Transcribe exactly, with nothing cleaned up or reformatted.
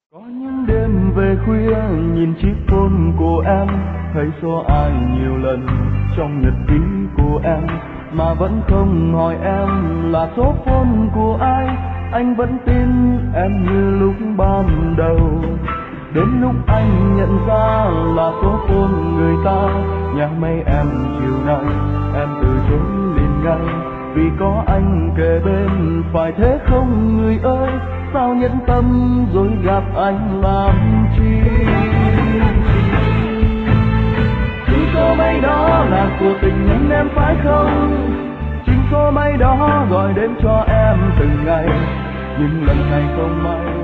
Có những đêm về khuya nhìn chiếc phone của em, thấy số ai nhiều lần trong nhật ký của em, mà vẫn không hỏi em là số phone của ai. Anh vẫn tin em như lúc ban đầu, đến lúc anh nhận ra là số phone người ta. Nhạc mấy em chiều nay em từ chối liền ngay, vì có anh kề bên, phải thế không người ơi? Sao nhẫn tâm rồi gặp anh làm chi? Chính số mấy đó là của tình anh em phải không? Chính số mấy đó gọi đến cho em từng ngày, nhưng lần này không may